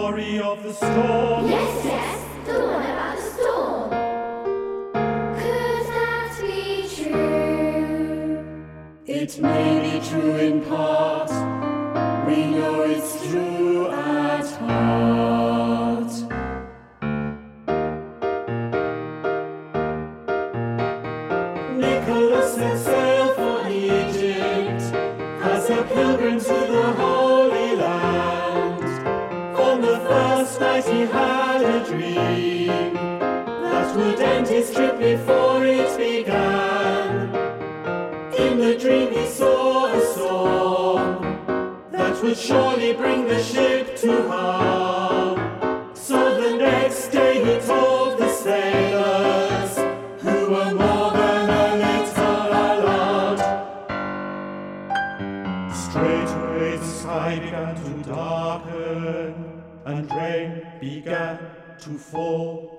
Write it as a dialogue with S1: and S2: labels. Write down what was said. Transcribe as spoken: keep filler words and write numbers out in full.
S1: story of the storm?
S2: Yes, yes, the one about the storm. Could that be true?
S3: It may be true in part. We know it's true at heart. Nicholas set sail for Egypt as a pilgrim to the Holy Land. On the first night he had a dream that would end his trip before it began. In the dream he saw a storm that would surely bring the ship to harm. So the next day he told the sailors, who were more than a little alarmed.
S1: Straightway the sky began to darken, and rain began to fall.